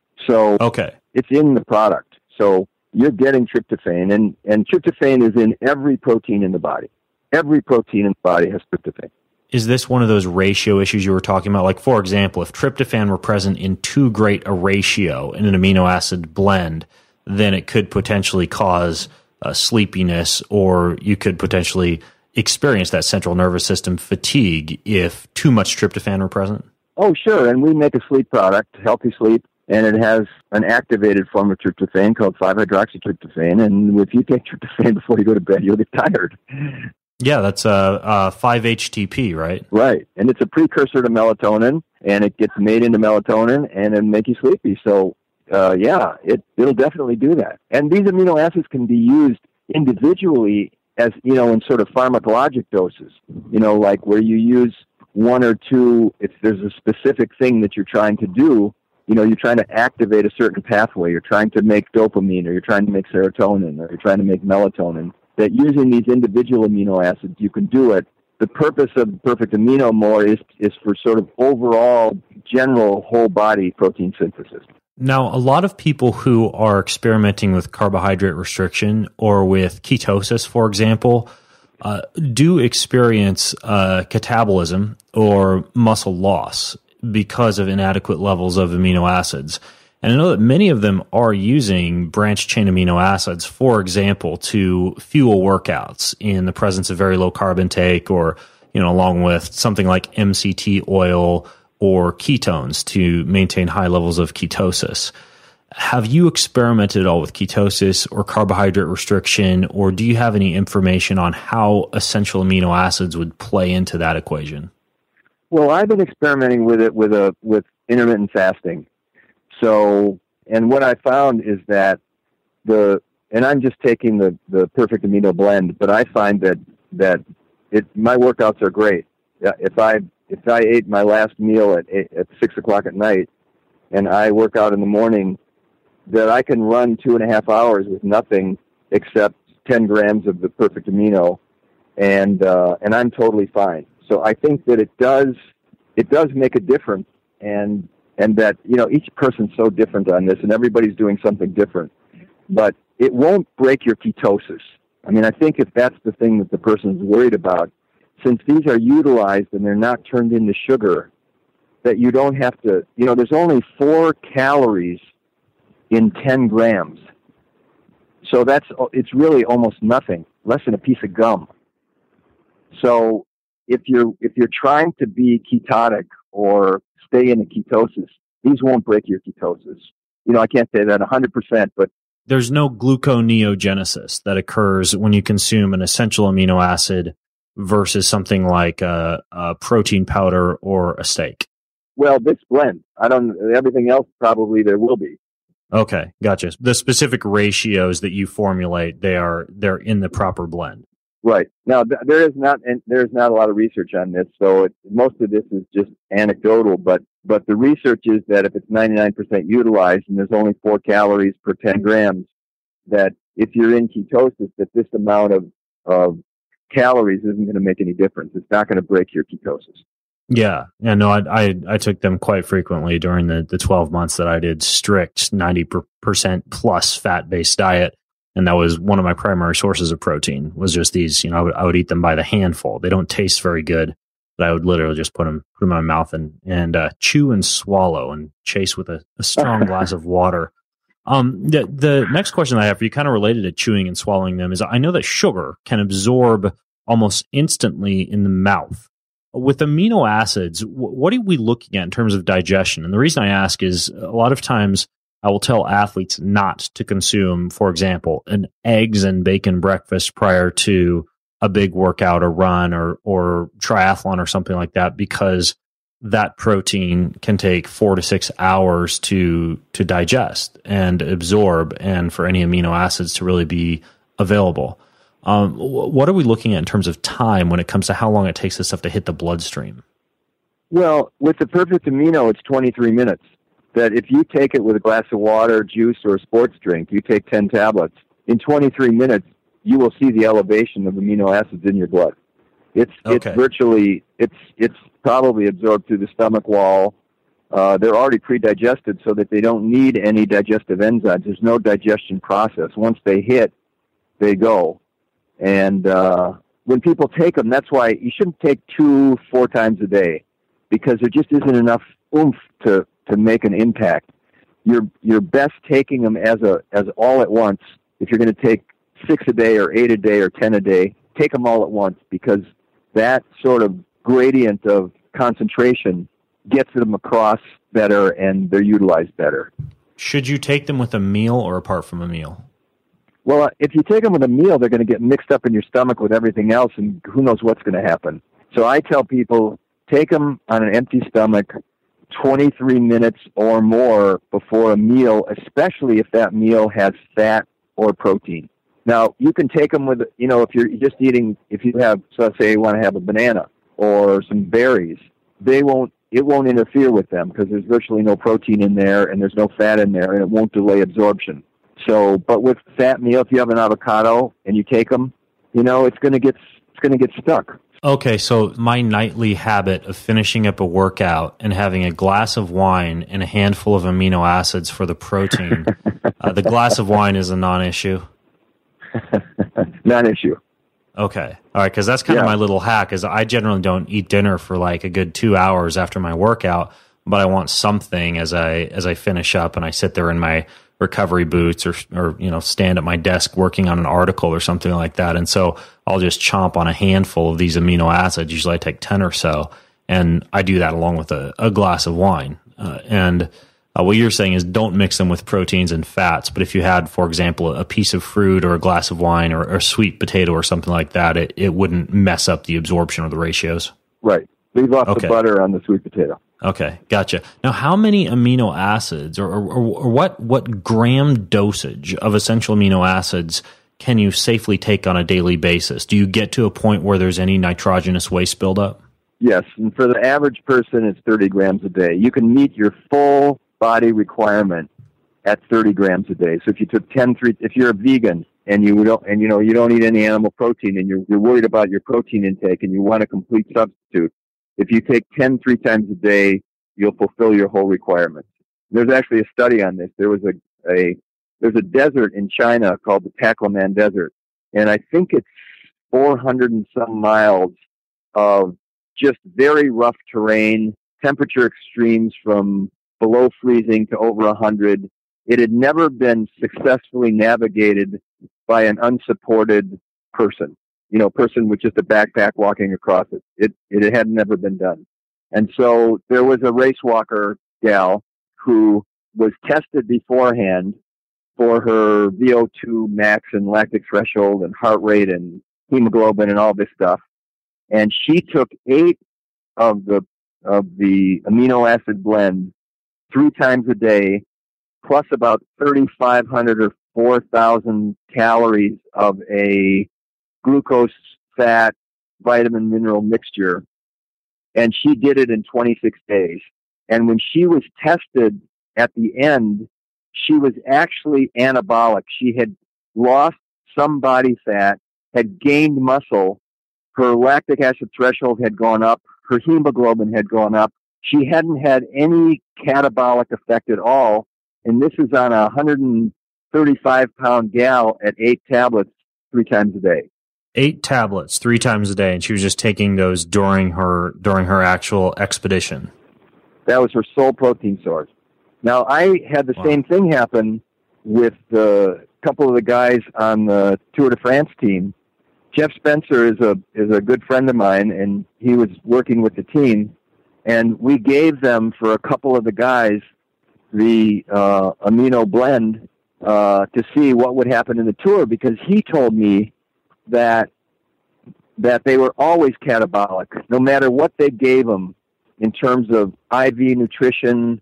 So Okay. it's in the product. So you're getting tryptophan, and, and tryptophan is in every protein in the body. Every protein in the body has tryptophan. Is this one of those ratio issues you were talking about? Like, for example, if tryptophan were present in too great a ratio in an amino acid blend, then it could potentially cause uh, sleepiness, or you could potentially experience that central nervous system fatigue if too much tryptophan were present? Oh, sure. And we make a sleep product, Healthy Sleep, and it has an activated form of tryptophan called five hydroxytryptophan. And if you take tryptophan before you go to bed, you'll get tired. Yeah, that's uh, uh, five H T P, right? Right. And it's a precursor to melatonin, and it gets made into melatonin and it'll make you sleepy. So, uh, yeah, it, it'll definitely do that. And these amino acids can be used individually as, you know, in sort of pharmacologic doses, you know, like where you use one or two, if there's a specific thing that you're trying to do, you know, you're trying to activate a certain pathway, you're trying to make dopamine, or you're trying to make serotonin, or you're trying to make melatonin, that using these individual amino acids, you can do it. The purpose of Perfect Amino more is, is for sort of overall, general, whole body protein synthesis. Now, a lot of people who are experimenting with carbohydrate restriction or with ketosis, for example, uh, do experience uh, catabolism or muscle loss because of inadequate levels of amino acids. And I know that many of them are using branched chain amino acids, for example, to fuel workouts in the presence of very low carb intake, or, you know, along with something like M C T oil or ketones to maintain high levels of ketosis. have you experimented at all with ketosis or carbohydrate restriction, or do you have any information on how essential amino acids would play into that equation? Well, I've been experimenting with it with a with intermittent fasting. So, and what I found is that the, and I'm just taking the, the Perfect Amino blend, but I find that, that it, my workouts are great. If I, if I ate my last meal at eight, at six o'clock at night and I work out in the morning, that I can run two and a half hours with nothing except ten grams of the Perfect Amino, and, uh, and I'm totally fine. So I think that it does, it does make a difference, and, and that, you know, each person's so different on this, and everybody's doing something different. But it won't break your ketosis. I mean, I think if that's the thing that the person's worried about, since these are utilized and they're not turned into sugar, that you don't have to, you know, there's only four calories in ten grams. So that's, it's really almost nothing, less than a piece of gum. So if you're, if you're trying to be ketotic or stay in a ketosis, these won't break your ketosis. You know, I can't say that one hundred percent, but there's no gluconeogenesis that occurs when you consume an essential amino acid versus something like a, a protein powder or a steak. Well, this blend, I don't, everything else probably there will be. Okay, gotcha. The specific ratios that you formulate, they are, they're in the proper blend. Right. Now, th- there is not, and there's not a lot of research on this, so it, most of this is just anecdotal, but, but the research is that if it's ninety-nine percent utilized and there's only four calories per ten grams, that if you're in ketosis, that this amount of, of calories isn't going to make any difference. It's not going to break your ketosis. Yeah. Yeah, no, I, I, I took them quite frequently during the, the twelve months that I did strict ninety percent plus fat-based diet. And that was one of my primary sources of protein, was just these, you know, I would, I would eat them by the handful. They don't taste very good, but I would literally just put them, put them in my mouth and, and uh, chew and swallow and chase with a, a strong glass of water. Um, the, the next question I have for you, kind of related to chewing and swallowing them, is I know that sugar can absorb almost instantly in the mouth. With amino acids, what are we looking at in terms of digestion? And the reason I ask is a lot of times I will tell athletes not to consume, for example, an eggs and bacon breakfast prior to a big workout or run or, or triathlon or something like that, because that protein can take four to six hours to, to digest and absorb, and for any amino acids to really be available. Um, what are we looking at in terms of time when it comes to how long it takes this stuff to hit the bloodstream? Well, with the Perfect Amino, it's twenty-three minutes. That if you take it with a glass of water, juice, or a sports drink, you take ten tablets, in twenty-three minutes, you will see the elevation of amino acids in your blood. It's okay. It's virtually, it's it's probably absorbed through the stomach wall. Uh, they're already pre-digested so that they don't need any digestive enzymes. There's no digestion process. Once they hit, they go. And uh, when people take them, that's why you shouldn't take two, four times a day, because there just isn't enough oomph to to make an impact. You're you're best taking them as a as all at once. If you're going to take six a day or eight a day or ten a day, take them all at once, because that sort of gradient of concentration gets them across better and they're utilized better. Should you take them with a meal or apart from a meal? Well, if you take them with a meal, they're going to get mixed up in your stomach with everything else, and who knows what's going to happen. So I tell people, take them on an empty stomach, twenty-three minutes or more before a meal, especially if that meal has fat or protein. Now, you can take them with, you know, if you're just eating, if you have, so let's say you want to have a banana or some berries, they won't, it won't interfere with them because there's virtually no protein in there and there's no fat in there, and it won't delay absorption. So, but with fat meal, if you have an avocado and you take them, you know, it's going to get, it's going to get stuck. Okay, so my nightly habit of finishing up a workout and having a glass of wine and a handful of amino acids for the protein, uh, the glass of wine is a non-issue? Non-issue. Okay. All right, because that's kind yeah. of my little hack, is I generally don't eat dinner for like a good two hours after my workout, but I want something as I as I finish up and I sit there in my recovery boots or, or, you know, stand at my desk working on an article or something like that. And so I'll just chomp on a handful of these amino acids. Usually I take ten or so, and I do that along with a, a glass of wine. Uh, and Uh, what you're saying is don't mix them with proteins and fats. But if you had, for example, a piece of fruit or a glass of wine or, or a sweet potato or something like that, it, it wouldn't mess up the absorption or the ratios. Right. Leave off Okay. the butter on the sweet potato. Okay, gotcha. Now, how many amino acids or, or, or what, what gram dosage of essential amino acids can you safely take on a daily basis? Do you get to a point where there's any nitrogenous waste buildup? Yes, and for the average person, it's thirty grams a day. You can meet your full body requirement at thirty grams a day. So if you took ten, three, if you're a vegan and you don't, and you know you don't eat any animal protein, and you're, you're worried about your protein intake, and you want a complete substitute, if you take ten three times a day, you'll fulfill your whole requirement. There's actually a study on this. There was a, a there's a desert in China called the Taklamakan Desert, and I think it's four hundred and some miles of just very rough terrain, temperature extremes from below freezing to over one hundred. It had never been successfully navigated by an unsupported person, you know, person with just a backpack walking across it. It, it had never been done. And so there was a race walker gal who was tested beforehand for her V O two max and lactic threshold and heart rate and hemoglobin and all this stuff. And she took eight of the of the amino acid blend three times a day, plus about thirty-five hundred or four thousand calories of a glucose, fat, vitamin, mineral mixture. And she did it in twenty-six days. And when she was tested at the end, she was actually anabolic. She had lost some body fat, had gained muscle. Her lactic acid threshold had gone up. Her hemoglobin had gone up. She hadn't had any catabolic effect at all. And this is on a one hundred thirty-five pound gal at eight tablets three times a day. Eight tablets three times a day, and she was just taking those during her during her actual expedition. That was her sole protein source. Now, I had the Wow. same thing happen with a couple of the guys on the Tour de France team. Jeff Spencer is a is a good friend of mine, and he was working with the team. And we gave them, for a couple of the guys, the uh, amino blend uh, to see what would happen in the tour, because he told me that that they were always catabolic, no matter what they gave them in terms of I V nutrition,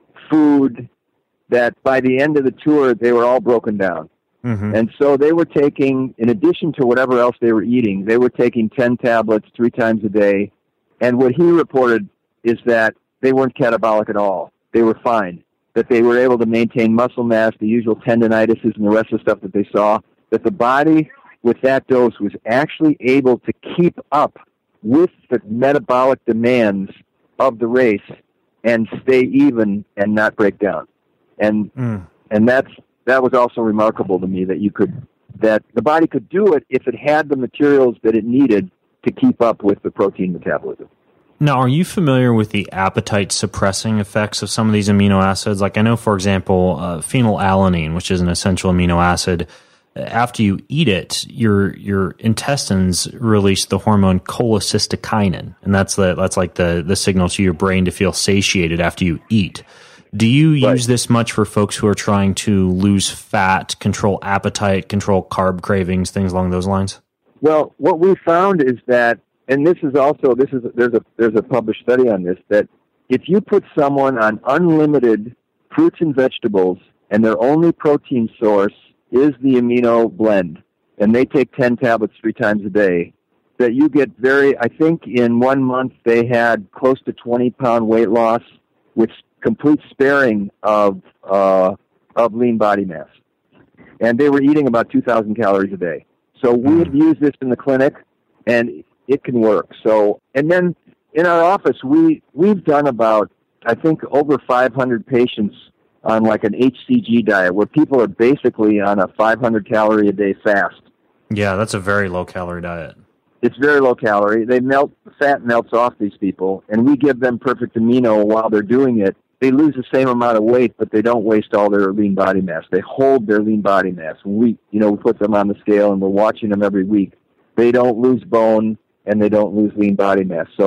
food, that by the end of the tour, they were all broken down. Mm-hmm. And so they were taking, in addition to whatever else they were eating, they were taking ten tablets three times a day. And what he reported is that they weren't catabolic at all. They were fine. That they were able to maintain muscle mass, the usual tendinitis and the rest of the stuff that they saw. That the body, with that dose, was actually able to keep up with the metabolic demands of the race and stay even and not break down. And Mm. and that's that was also remarkable to me, that you could that the body could do it if it had the materials that it needed to keep up with the protein metabolism. Now, are you familiar with the appetite suppressing effects of some of these amino acids? Like I know, for example, uh, phenylalanine, which is an essential amino acid, after you eat it, your your intestines release the hormone cholecystokinin, and that's the that's like the the signal to your brain to feel satiated after you eat. Do you Right. use this much for folks who are trying to lose fat, control appetite, control carb cravings, things along those lines? Well, what we found is that, and this is also this is there's a there's a published study on this, that if you put someone on unlimited fruits and vegetables and their only protein source is the amino blend, and they take ten tablets three times a day, that you get very, I think in one month they had close to twenty pound weight loss with complete sparing of uh, of lean body mass. And they were eating about two thousand calories a day. So we have used this in the clinic, and it can work. So, and then in our office, we, we've done about, I think, over five hundred patients on like an H C G diet, where people are basically on a five hundred calorie a day fast. Yeah, that's a very low calorie diet. It's very low calorie. They melt, the fat melts off these people, and we give them perfect amino while they're doing it. They lose the same amount of weight, but they don't waste all their lean body mass. They hold their lean body mass. When we, you know, we put them on the scale and we're watching them every week. They don't lose bone and they don't lose lean body mass. So,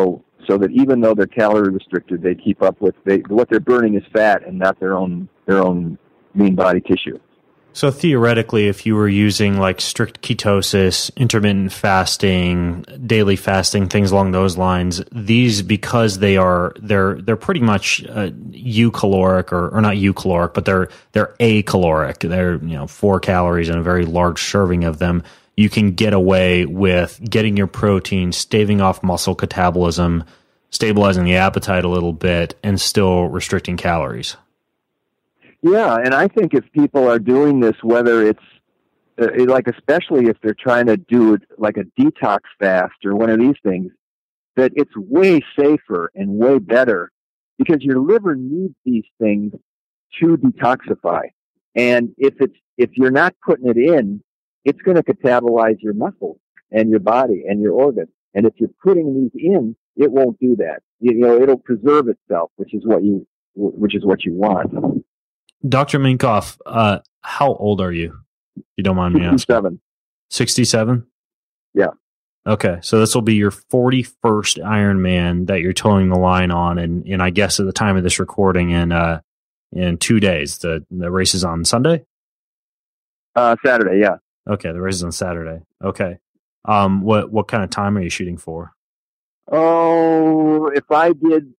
so that even though they're calorie restricted, they keep up with they, what they're burning is fat and not their own their own lean body tissue. So theoretically, if you were using like strict ketosis, intermittent fasting, daily fasting, things along those lines, these, because they are they're they're pretty much uh, eucaloric or, or not eucaloric, but they're they're acaloric. They're, you know, four calories in a very large serving of them. You can get away with getting your protein, staving off muscle catabolism, stabilizing the appetite a little bit, and still restricting calories. Yeah, and I think if people are doing this, whether it's uh, like, especially if they're trying to do it like a detox fast or one of these things, that it's way safer and way better because your liver needs these things to detoxify. And if it's if you're not putting it in, it's going to catabolize your muscles and your body and your organs. And if you're putting these in, it won't do that. You, you know, it'll preserve itself, which is what you which is what you want. Doctor Minkoff, uh, how old are you? If you don't mind me asking. sixty-seven. sixty-seven? Yeah. Okay, so this will be your forty-first Ironman that you're towing the line on, and, and I guess at the time of this recording in uh, in two days. The the race is on Sunday? Uh, Saturday, yeah. Okay, the race is on Saturday. Okay. Um, what what kind of time are you shooting for? Oh, if I did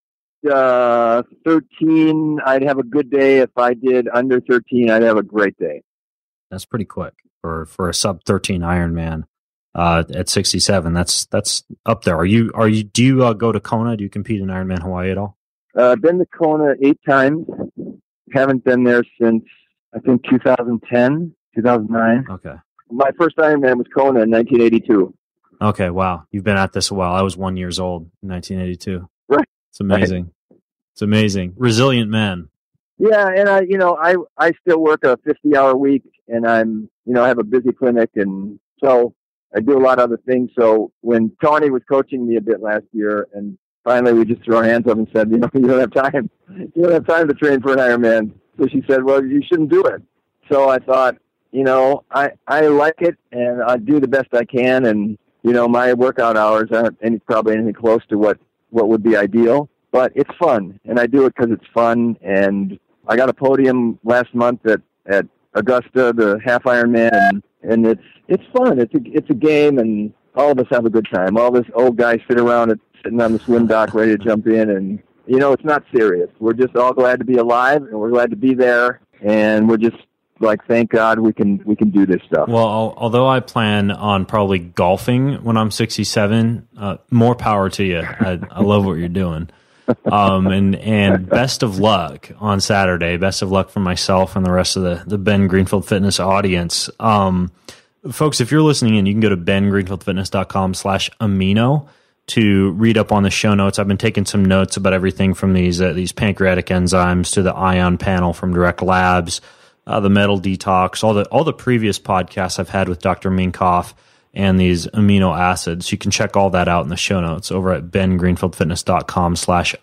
uh, thirteen, I'd have a good day. If I did under thirteen, I'd have a great day. That's pretty quick for, for a sub thirteen Ironman. Uh, at sixty-seven, that's that's up there. Are you are you do you uh, go to Kona? Do you compete in Ironman Hawaii at all? Uh, I've been to Kona eight times. Haven't been there since I think two thousand ten, two thousand nine. Okay. My first Ironman was Kona in nineteen eighty-two. Okay, wow. You've been at this a while. I was one years old in nineteen eighty-two. Right. It's amazing. Right. It's amazing. Resilient men. Yeah, and I, you know, I I still work a fifty-hour week, and I'm, you know, I have a busy clinic, and so I do a lot of other things. So when Tawny was coaching me a bit last year, and finally we just threw our hands up and said, you know, you don't have time. You don't have time to train for an Ironman. So she said, well, you shouldn't do it. So I thought, you know, I, I like it, and I do the best I can. And, you know, my workout hours aren't any, probably anything close to what, what would be ideal. But it's fun, and I do it because it's fun. And I got a podium last month at, at Augusta, the half Ironman, and, and it's it's fun. It's a, it's a game, and all of us have a good time. All this old guys sit around at, sitting on the swim dock ready to jump in, and, you know, it's not serious. We're just all glad to be alive, and we're glad to be there, and we're just like, thank God we can we can do this stuff. Well, although I plan on probably golfing when I'm sixty-seven, uh, more power to you. I, I love what you're doing. Um, and, and best of luck on Saturday. Best of luck for myself and the rest of the, the Ben Greenfield Fitness audience. Um, folks, if you're listening in, you can go to ben greenfield fitness dot com slash amino to read up on the show notes. I've been taking some notes about everything from these, uh, these pancreatic enzymes to the ion panel from Direct Labs, uh, the metal detox, all the, all the previous podcasts I've had with Doctor Minkoff, and these amino acids. You can check all that out in the show notes over at ben greenfield fitness dot com slash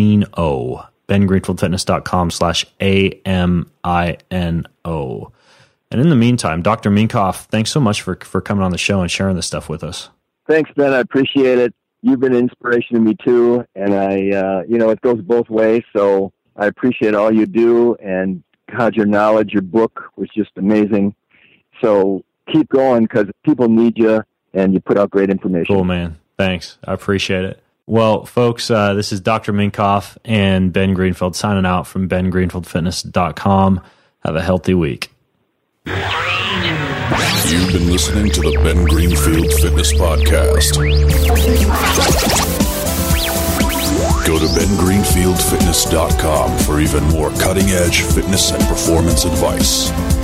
amino. ben greenfield fitness dot com slash A M I N O. And in the meantime, Doctor Minkoff, thanks so much for, for coming on the show and sharing this stuff with us. Thanks, Ben. I appreciate it. You've been an inspiration to me too. And I, uh, you know, it goes both ways. So I appreciate all you do, and God, your knowledge, your book was just amazing. So keep going, because people need you, and you put out great information. Cool, man. Thanks. I appreciate it. Well, folks, uh, this is Doctor Minkoff and Ben Greenfield signing out from ben greenfield fitness dot com. Have a healthy week. You've been listening to the Ben Greenfield Fitness Podcast. Go to ben greenfield fitness dot com for even more cutting-edge fitness and performance advice.